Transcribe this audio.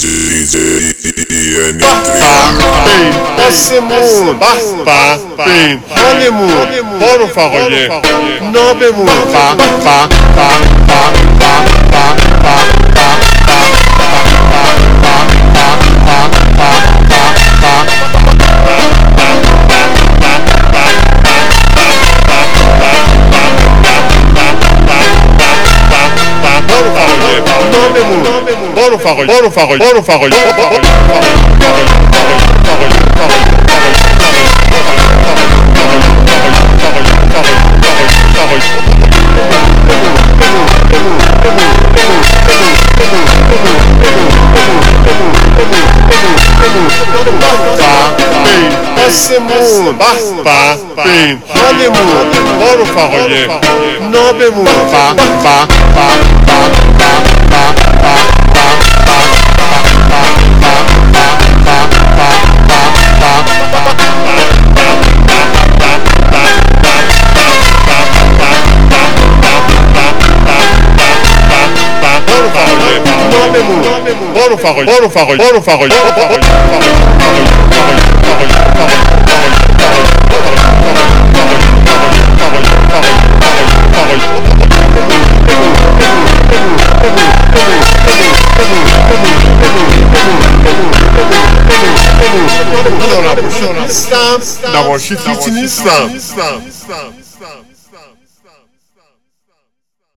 آسمون بین حالمون با رفقای نابمون با رفقای آسمون بین حالمون با رفقای نابمون با رفقای نباشید هیچ نیستم